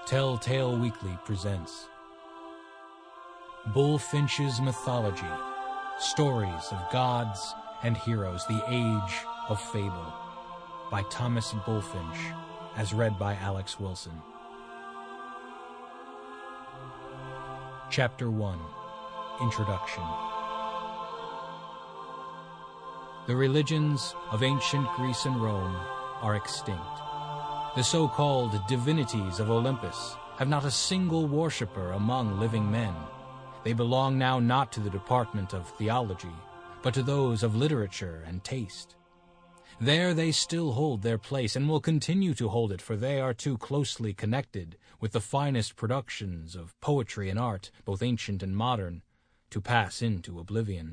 Telltale Weekly presents Bullfinch's Mythology, Stories of Gods and Heroes, the Age of Fable, by Thomas Bullfinch, as read by Alex Wilson. Chapter 1, Introduction. The religions of ancient Greece and Rome are extinct. The so-called divinities of Olympus have not a single worshipper among living men. They belong now not to the department of theology, but to those of literature and taste. There they still hold their place and will continue to hold it, for they are too closely connected with the finest productions of poetry and art, both ancient and modern, to pass into oblivion.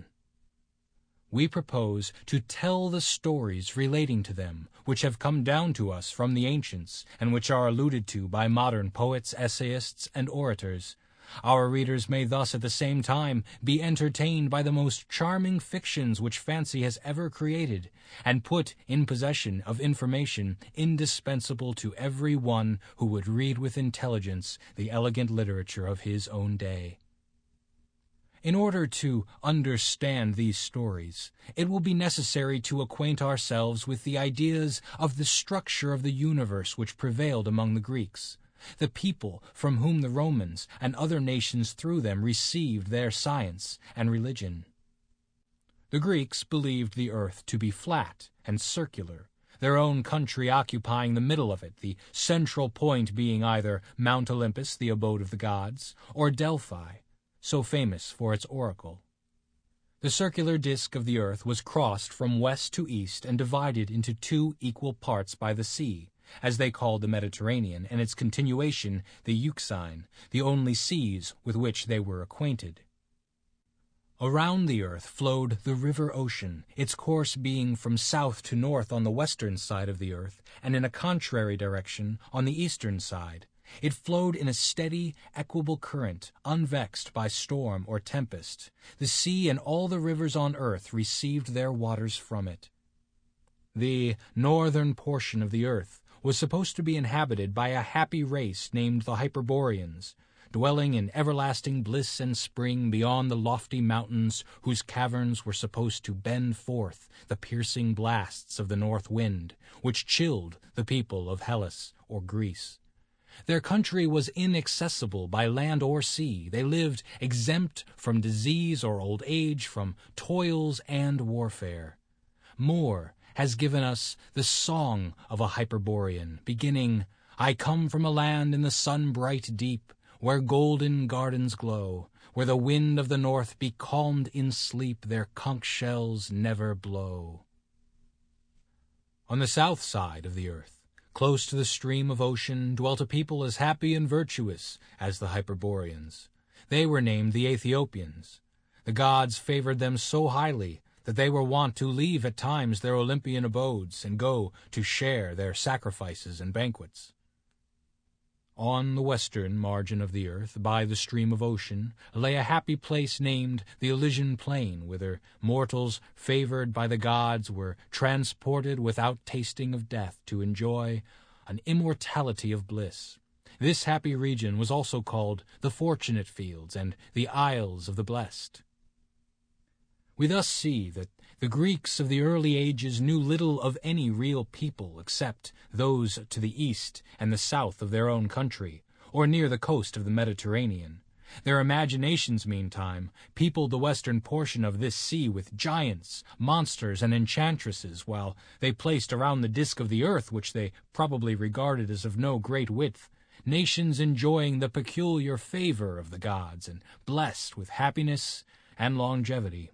We propose to tell the stories relating to them, which have come down to us from the ancients, and which are alluded to by modern poets, essayists, and orators. Our readers may thus at the same time be entertained by the most charming fictions which fancy has ever created, and put in possession of information indispensable to every one who would read with intelligence the elegant literature of his own day. In order to understand these stories, it will be necessary to acquaint ourselves with the ideas of the structure of the universe which prevailed among the Greeks, the people from whom the Romans and other nations through them received their science and religion. The Greeks believed the earth to be flat and circular, their own country occupying the middle of it, the central point being either Mount Olympus, the abode of the gods, or Delphi, so famous for its oracle. The circular disk of the earth was crossed from west to east and divided into two equal parts by the sea, as they called the Mediterranean, and its continuation the Euxine, the only seas with which they were acquainted. Around the earth flowed the river Ocean, its course being from south to north on the western side of the earth, and in a contrary direction on the eastern side. It flowed in a steady, equable current, unvexed by storm or tempest. The sea and all the rivers on earth received their waters from it. The northern portion of the earth was supposed to be inhabited by a happy race named the Hyperboreans, dwelling in everlasting bliss and spring beyond the lofty mountains whose caverns were supposed to bend forth the piercing blasts of the north wind, which chilled the people of Hellas or Greece. Their country was inaccessible by land or sea. They lived exempt from disease or old age, from toils and warfare. Moore has given us the song of a Hyperborean, beginning, "I come from a land in the sun-bright deep, where golden gardens glow, where the wind of the north be calmed in sleep, their conch shells never blow." On the south side of the earth, close to the stream of Ocean, dwelt a people as happy and virtuous as the Hyperboreans. They were named the Ethiopians. The gods favored them so highly that they were wont to leave at times their Olympian abodes and go to share their sacrifices and banquets. On the western margin of the earth, by the stream of Ocean, lay a happy place named the Elysian Plain, whither mortals favored by the gods were transported without tasting of death to enjoy an immortality of bliss. This happy region was also called the Fortunate Fields and the Isles of the Blessed. We thus see that the Greeks of the early ages knew little of any real people except those to the east and the south of their own country, or near the coast of the Mediterranean. Their imaginations, meantime, peopled the western portion of this sea with giants, monsters, and enchantresses, while they placed around the disk of the earth, which they probably regarded as of no great width, nations enjoying the peculiar favor of the gods and blessed with happiness and longevity.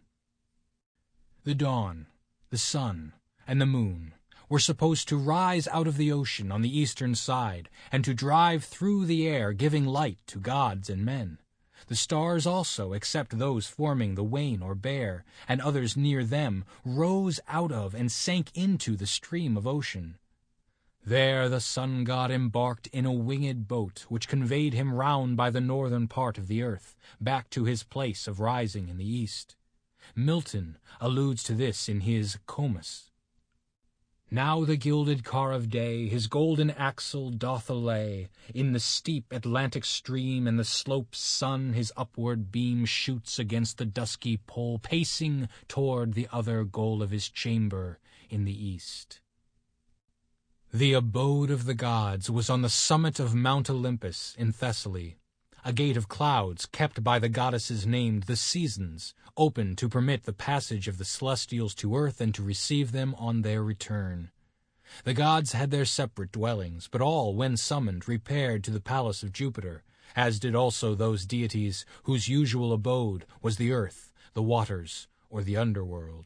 The dawn, the sun, and the moon were supposed to rise out of the ocean on the eastern side and to drive through the air, giving light to gods and men. The stars also, except those forming the Wain or Bear, and others near them, rose out of and sank into the stream of Ocean. There the sun-god embarked in a winged boat, which conveyed him round by the northern part of the earth, back to his place of rising in the east. Milton alludes to this in his Comus. Now the gilded car of day his golden axle doth allay. In the steep Atlantic stream and the slope's sun his upward beam shoots against the dusky pole, pacing toward the other goal of his chamber in the east. The abode of the gods was on the summit of Mount Olympus in Thessaly, a gate of clouds kept by the goddesses named the Seasons, open to permit the passage of the celestials to earth and to receive them on their return. The gods had their separate dwellings, but all, when summoned, repaired to the palace of Jupiter, as did also those deities whose usual abode was the earth, the waters, or the underworld.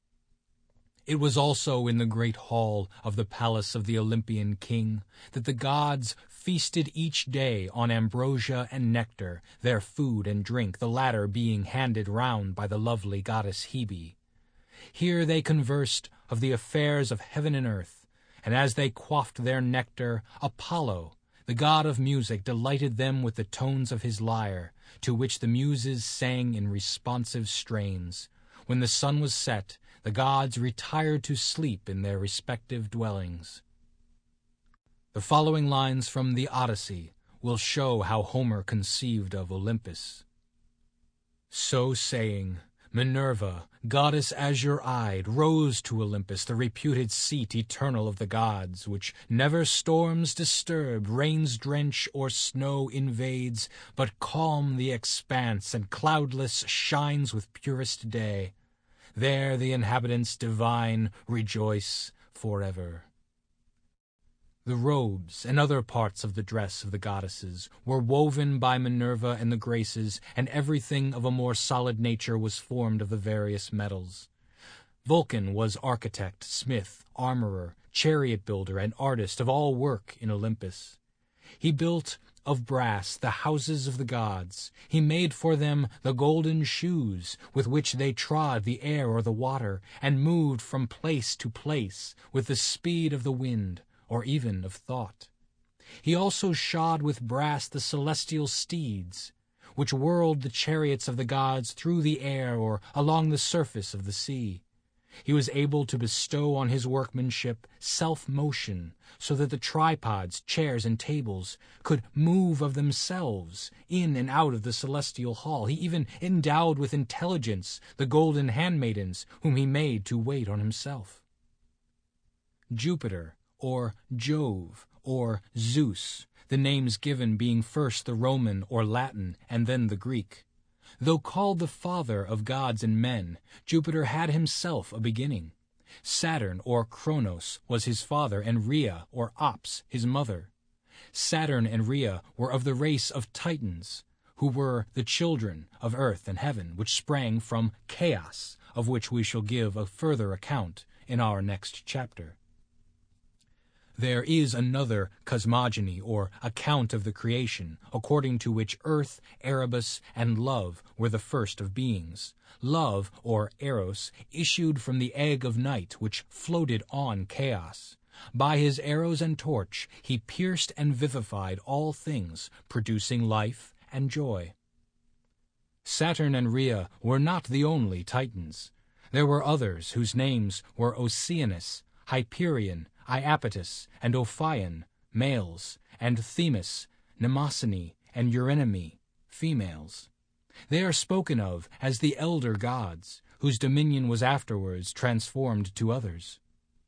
It was also in the great hall of the palace of the Olympian king that the gods feasted each day on ambrosia and nectar, their food and drink, the latter being handed round by the lovely goddess Hebe. Here they conversed of the affairs of heaven and earth, and as they quaffed their nectar, Apollo, the god of music, delighted them with the tones of his lyre, to which the muses sang in responsive strains. When the sun was set, the gods retired to sleep in their respective dwellings. The following lines from the Odyssey will show how Homer conceived of Olympus. So saying, Minerva, goddess azure-eyed, rose to Olympus, the reputed seat eternal of the gods, which never storms disturb, rains drench, or snow invades, but calm the expanse and cloudless shines with purest day. There the inhabitants divine rejoice forever. The robes and other parts of the dress of the goddesses were woven by Minerva and the Graces, and everything of a more solid nature was formed of the various metals. Vulcan was architect, smith, armorer, chariot builder, and artist of all work in Olympus. He built of brass the houses of the gods. He made for them the golden shoes with which they trod the air or the water, and moved from place to place with the speed of the wind, or even of thought. He also shod with brass the celestial steeds, which whirled the chariots of the gods through the air or along the surface of the sea. He was able to bestow on his workmanship self-motion, so that the tripods, chairs, and tables could move of themselves in and out of the celestial hall. He even endowed with intelligence the golden handmaidens whom he made to wait on himself. Jupiter, or Jove, or Zeus, the names given being first the Roman or Latin and then the Greek. Though called the father of gods and men, Jupiter had himself a beginning. Saturn, or Kronos, was his father, and Rhea, or Ops, his mother. Saturn and Rhea were of the race of Titans, who were the children of earth and heaven, which sprang from chaos, of which we shall give a further account in our next chapter. There is another cosmogony, or account of the creation, according to which Earth, Erebus, and Love were the first of beings. Love, or Eros, issued from the egg of night, which floated on chaos. By his arrows and torch he pierced and vivified all things, producing life and joy. Saturn and Rhea were not the only Titans. There were others whose names were Oceanus, Hyperion, Iapetus, and Ophion, males, and Themis, Mnemosyne, and Eurynome, females. They are spoken of as the elder gods, whose dominion was afterwards transformed to others.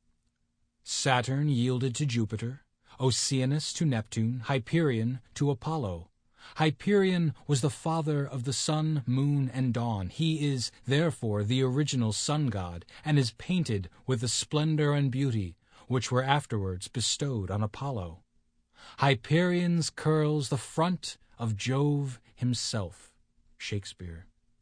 Saturn yielded to Jupiter, Oceanus to Neptune, Hyperion to Apollo. Hyperion was the father of the sun, moon, and dawn. He is, therefore, the original sun god, and is painted with the splendor and beauty which were afterwards bestowed on Apollo. Hyperion's curls the front of Jove himself. Shakespeare.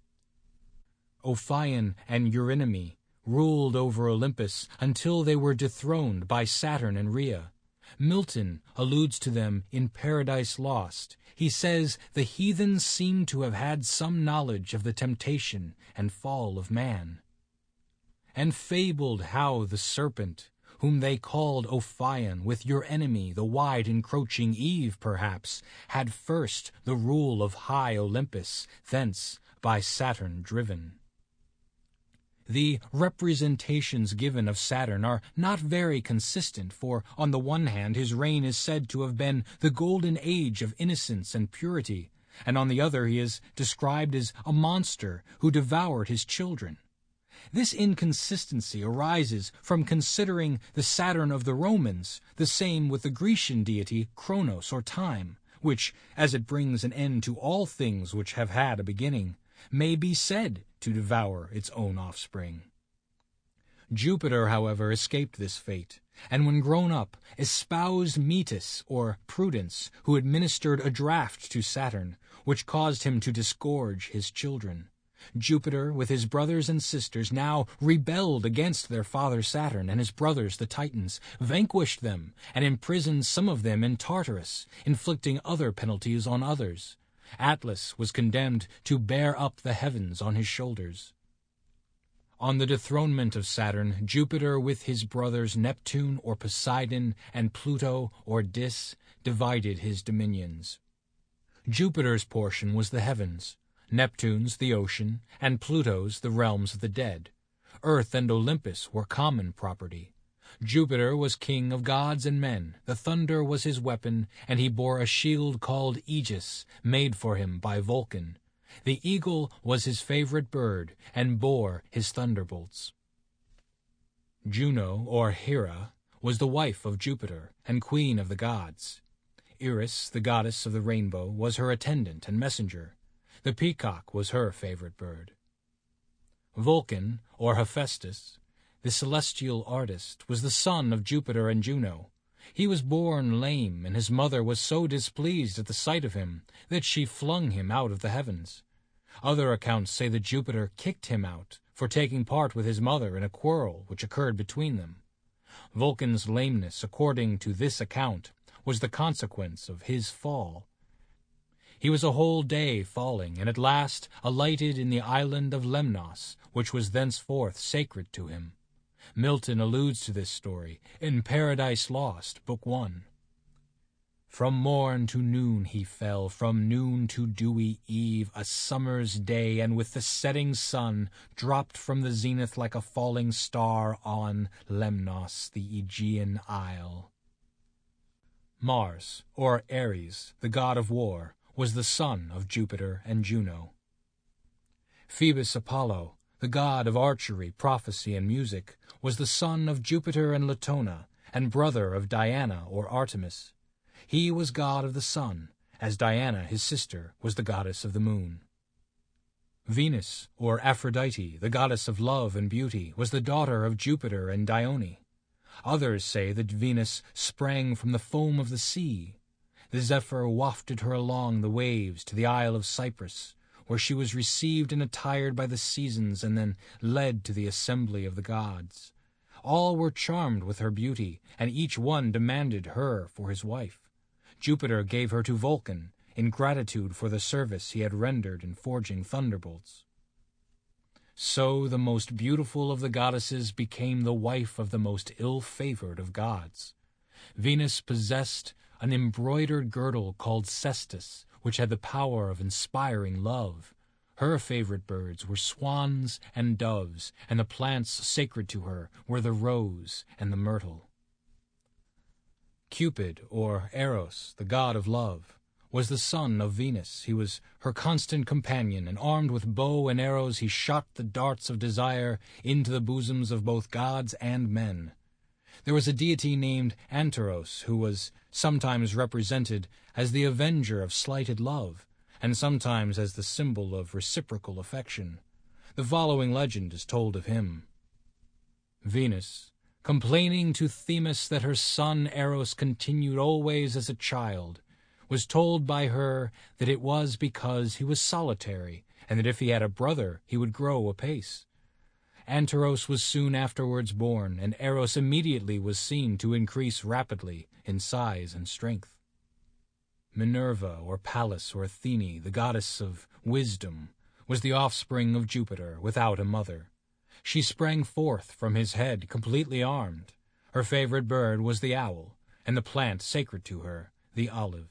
Ophion and Eurynome ruled over Olympus until they were dethroned by Saturn and Rhea. Milton alludes to them in Paradise Lost. He says the heathens seem to have had some knowledge of the temptation and fall of man, and fabled how the serpent, whom they called Ophion, with your enemy, the wide encroaching Eve, perhaps, had first the rule of high Olympus, thence by Saturn driven. The representations given of Saturn are not very consistent, for on the one hand his reign is said to have been the golden age of innocence and purity, and on the other he is described as a monster who devoured his children. This inconsistency arises from considering the Saturn of the Romans the same with the Grecian deity Kronos or Time, which, as it brings an end to all things which have had a beginning, may be said to devour its own offspring. Jupiter, however, escaped this fate, and when grown up, espoused Metis, or Prudence, who administered a draught to Saturn, which caused him to disgorge his children. Jupiter, with his brothers and sisters, now rebelled against their father Saturn and his brothers the Titans, vanquished them, and imprisoned some of them in Tartarus, inflicting other penalties on others. Atlas was condemned to bear up the heavens on his shoulders. On the dethronement of Saturn, Jupiter with his brothers Neptune or Poseidon and Pluto or Dis divided his dominions. Jupiter's portion was the heavens, Neptune's the ocean, and Pluto's the realms of the dead. Earth and Olympus were common property. Jupiter was king of gods and men, the thunder was his weapon, and he bore a shield called Aegis, made for him by Vulcan. The eagle was his favorite bird, and bore his thunderbolts. Juno, or Hera, was the wife of Jupiter, and queen of the gods. Eris, the goddess of the rainbow, was her attendant and messenger. The peacock was her favorite bird. Vulcan, or Hephaestus, the celestial artist, was the son of Jupiter and Juno. He was born lame, and his mother was so displeased at the sight of him that she flung him out of the heavens. Other accounts say that Jupiter kicked him out for taking part with his mother in a quarrel which occurred between them. Vulcan's lameness, according to this account, was the consequence of his fall. He was a whole day falling, and at last alighted in the island of Lemnos, which was thenceforth sacred to him. Milton alludes to this story in Paradise Lost, Book 1. From morn to noon he fell, from noon to dewy eve, a summer's day, and with the setting sun dropped from the zenith like a falling star on Lemnos, the Aegean isle. Mars, or Ares, the god of war, was the son of Jupiter and Juno. Phoebus Apollo, the god of archery, prophecy, and music, was the son of Jupiter and Latona, and brother of Diana or Artemis. He was god of the sun, as Diana, his sister, was the goddess of the moon. Venus, or Aphrodite, the goddess of love and beauty, was the daughter of Jupiter and Dione. Others say that Venus sprang from the foam of the sea. The zephyr wafted her along the waves to the Isle of Cyprus, where she was received and attired by the seasons and then led to the assembly of the gods. All were charmed with her beauty, and each one demanded her for his wife. Jupiter gave her to Vulcan in gratitude for the service he had rendered in forging thunderbolts. So the most beautiful of the goddesses became the wife of the most ill-favored of gods. Venus possessed an embroidered girdle called cestus, which had the power of inspiring love. Her favorite birds were swans and doves, and the plants sacred to her were the rose and the myrtle. Cupid, or Eros, the god of love, was the son of Venus. He was her constant companion, and armed with bow and arrows he shot the darts of desire into the bosoms of both gods and men. There was a deity named Anteros, who was sometimes represented as the avenger of slighted love, and sometimes as the symbol of reciprocal affection. The following legend is told of him. Venus, complaining to Themis that her son Eros continued always as a child, was told by her that it was because he was solitary, and that if he had a brother he would grow apace. Anteros was soon afterwards born, and Eros immediately was seen to increase rapidly in size and strength. Minerva, or Pallas, or Athene, the goddess of wisdom, was the offspring of Jupiter without a mother. She sprang forth from his head completely armed. Her favorite bird was the owl, and the plant sacred to her, the olive.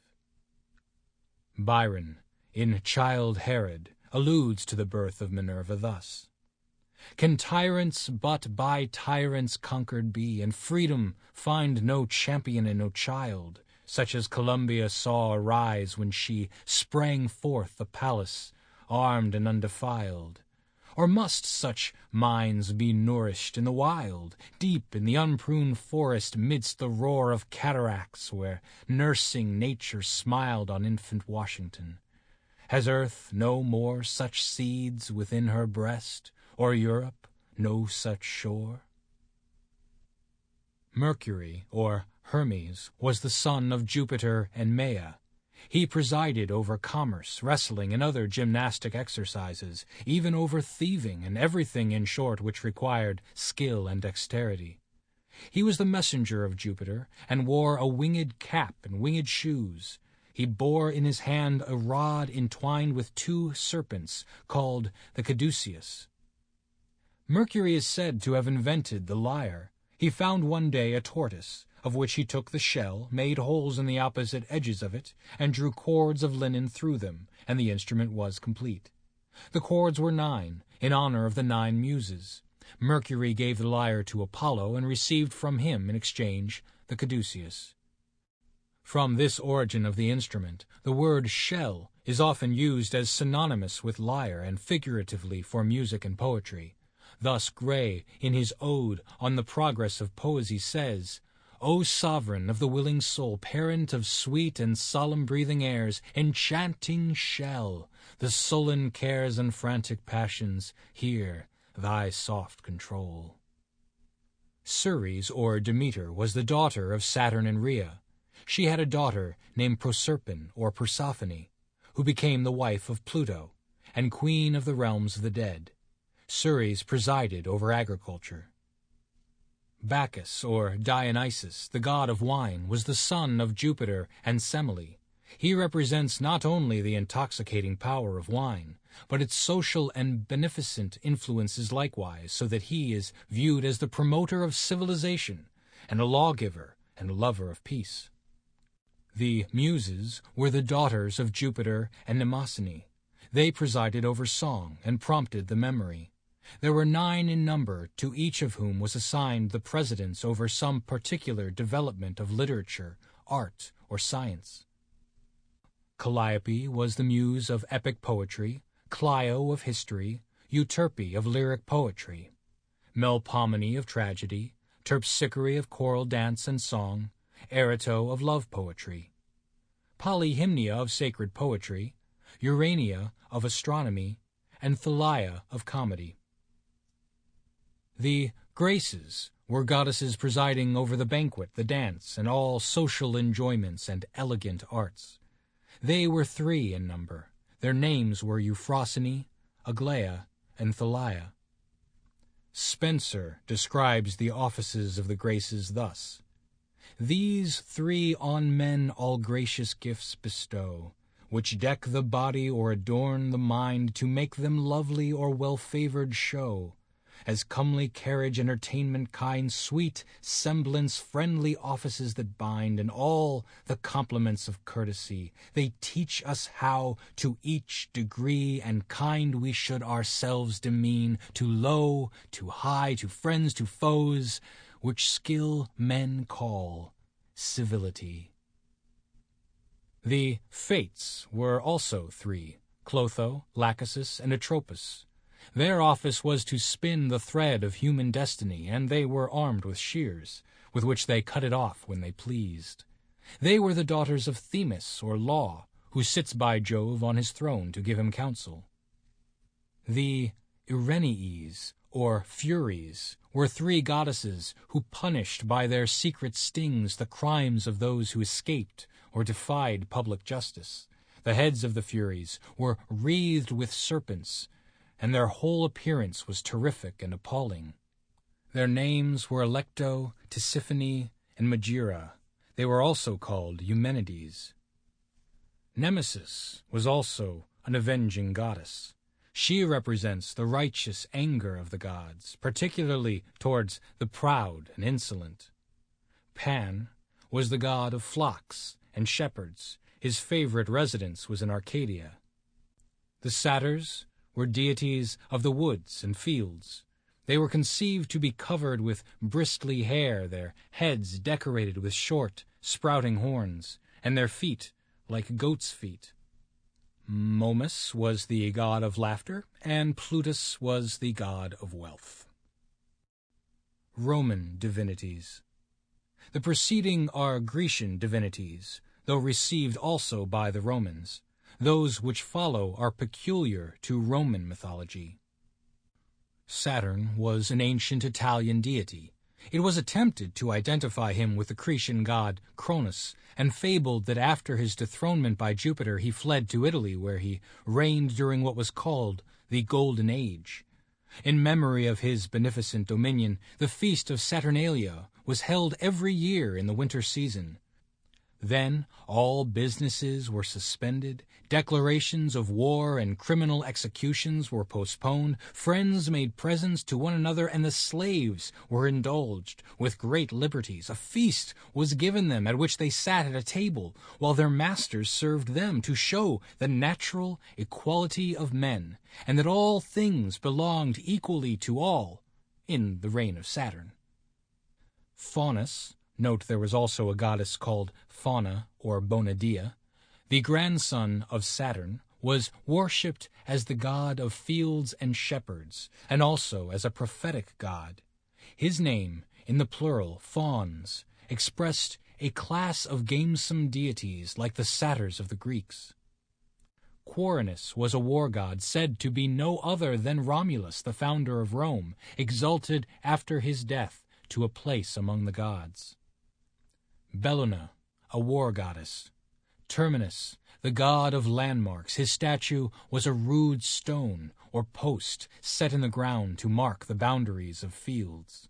Byron, in Childe Harold, alludes to the birth of Minerva thus: Can tyrants but by tyrants conquered be, and freedom find no champion and no child, such as Columbia saw arise when she sprang forth the palace, armed and undefiled? Or must such minds be nourished in the wild, deep in the unpruned forest, midst the roar of cataracts, where nursing nature smiled on infant Washington? Has earth no more such seeds within her breast, or Europe no such shore? Mercury, or Hermes, was the son of Jupiter and Maia. He presided over commerce, wrestling, and other gymnastic exercises, even over thieving and everything, in short, which required skill and dexterity. He was the messenger of Jupiter, and wore a winged cap and winged shoes. He bore in his hand a rod entwined with 2 serpents, called the caduceus. Mercury is said to have invented the lyre. He found one day a tortoise, of which he took the shell, made holes in the opposite edges of it, and drew cords of linen through them, and the instrument was complete. The cords were 9, in honor of the 9 muses. Mercury gave the lyre to Apollo, and received from him in exchange the caduceus. From this origin of the instrument, the word shell is often used as synonymous with lyre and figuratively for music and poetry. Thus Gray, in his Ode on the Progress of Poesy, says, "O sovereign of the willing soul, parent of sweet and solemn breathing airs, enchanting shell, the sullen cares and frantic passions, hear thy soft control." Ceres, or Demeter, was the daughter of Saturn and Rhea. She had a daughter named Proserpine, or Persephone, who became the wife of Pluto, and queen of the realms of the dead. Ceres presided over agriculture. Bacchus, or Dionysus, the god of wine, was the son of Jupiter and Semele. He represents not only the intoxicating power of wine, but its social and beneficent influences likewise, so that he is viewed as the promoter of civilization, and a lawgiver and a lover of peace. The Muses were the daughters of Jupiter and Mnemosyne. They presided over song and prompted the memory. There were 9 in number, to each of whom was assigned the precedence over some particular development of literature, art, or science. Calliope was the muse of epic poetry, Clio of history, Euterpe of lyric poetry, Melpomene of tragedy, Terpsichore of choral dance and song, Erato of love poetry, Polyhymnia of sacred poetry, Urania of astronomy, and Thalia of comedy. The Graces were goddesses presiding over the banquet, the dance, and all social enjoyments and elegant arts. They were 3 in number. Their names were Euphrosyne, Aglaia, and Thalia. Spenser describes the offices of the Graces thus: "These 3 on men all gracious gifts bestow, which deck the body or adorn the mind, to make them lovely or well-favored show. As comely carriage, entertainment kind, sweet semblance, friendly offices that bind, and all the compliments of courtesy, they teach us how to each degree and kind we should ourselves demean, to low, to high, to friends, to foes, which skill men call civility." The Fates were also 3, Clotho, Lachesis, and Atropos. Their office was to spin the thread of human destiny, and they were armed with shears, with which they cut it off when they pleased. They were the daughters of Themis, or Law, who sits by Jove on his throne to give him counsel. The Erinyes, or Furies, were 3 goddesses who punished by their secret stings the crimes of those who escaped or defied public justice. The heads of the Furies were wreathed with serpents, and their whole appearance was terrific and appalling. Their names were Alecto, Tisiphone, and Megira. They were also called Eumenides. Nemesis was also an avenging goddess. She represents the righteous anger of the gods, particularly towards the proud and insolent. Pan was the god of flocks and shepherds. His favorite residence was in Arcadia. The Satyrs were deities of the woods and fields. They were conceived to be covered with bristly hair, their heads decorated with short, sprouting horns, and their feet like goats' feet. Momus was the god of laughter, and Plutus was the god of wealth. Roman divinities. The preceding are Grecian divinities, though received also by the Romans. Those which follow are peculiar to Roman mythology. Saturn was an ancient Italian deity. It was attempted to identify him with the Cretan god Cronus, and fabled that after his dethronement by Jupiter he fled to Italy, where he reigned during what was called the Golden Age. In memory of his beneficent dominion, the feast of Saturnalia was held every year in the winter season. Then all businesses were suspended, declarations of war and criminal executions were postponed, friends made presents to one another, and the slaves were indulged with great liberties. A feast was given them at which they sat at a table, while their masters served them, to show the natural equality of men, and that all things belonged equally to all in the reign of Saturn. Faunus, note there was also a goddess called Fauna or Bonadea, the grandson of Saturn, was worshipped as the god of fields and shepherds, and also as a prophetic god. His name, in the plural, fauns, expressed a class of gamesome deities like the satyrs of the Greeks. Quirinus was a war god said to be no other than Romulus, the founder of Rome, exalted after his death to a place among the gods. Bellona, a war goddess. Terminus, the god of landmarks. His statue was a rude stone or post set in the ground to mark the boundaries of fields.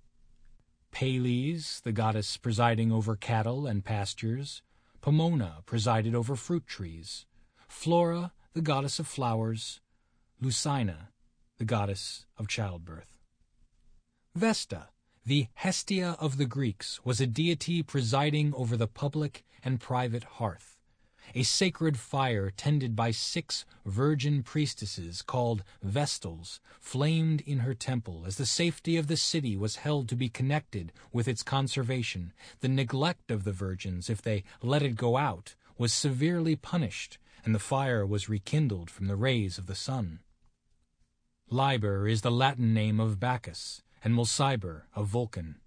Pales, the goddess presiding over cattle and pastures. Pomona presided over fruit trees. Flora, the goddess of flowers. Lucina, the goddess of childbirth. Vesta, the Hestia of the Greeks, was a deity presiding over the public and private hearth. A sacred fire tended by 6 virgin priestesses called Vestals flamed in her temple. As the safety of the city was held to be connected with its conservation, the neglect of the virgins, if they let it go out, was severely punished, and the fire was rekindled from the rays of the sun. Liber is the Latin name of Bacchus, and Mulciber of Vulcan.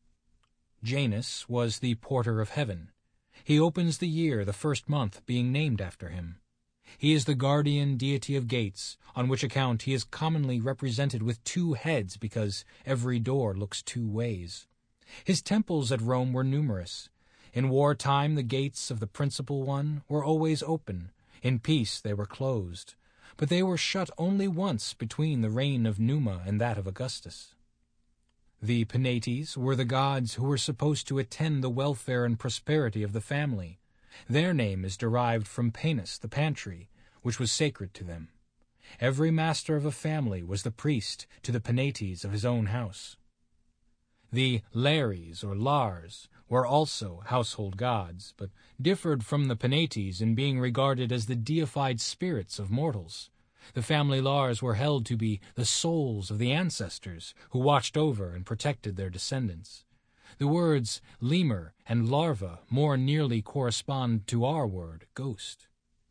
Janus was the porter of heaven. He opens the year, the first month being named after him. He is the guardian deity of gates, on which account he is commonly represented with 2 heads, because every door looks 2 ways. His temples at Rome were numerous. In wartime the gates of the principal one were always open. In peace they were closed, but they were shut only once between the reign of Numa and that of Augustus. The Penates were the gods who were supposed to attend the welfare and prosperity of the family. Their name is derived from Panis, the pantry, which was sacred to them. Every master of a family was the priest to the Penates of his own house. The Lares, or Lars, were also household gods, but differed from the Penates in being regarded as the deified spirits of mortals. The family Lars were held to be the souls of the ancestors who watched over and protected their descendants. The words lemur and larva more nearly correspond to our word ghost.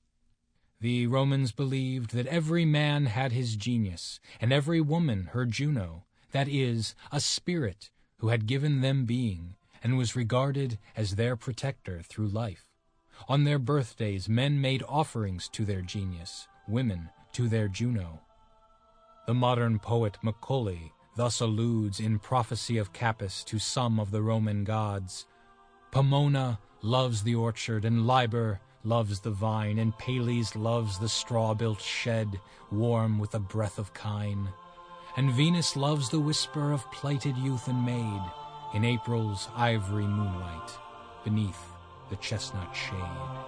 The Romans believed that every man had his genius, and every woman her Juno, that is, a spirit who had given them being, and was regarded as their protector through life. On their birthdays men made offerings to their genius, women to their Juno. The modern poet Macaulay thus alludes in Prophecy of Capys to some of the Roman gods. Pomona loves the orchard, and Liber loves the vine, and Pales loves the straw-built shed, warm with the breath of kine. And Venus loves the whisper of plighted youth and maid, in April's ivory moonlight, beneath the chestnut shade.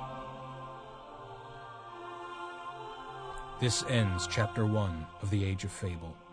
This ends Chapter 1 of The Age of Fable.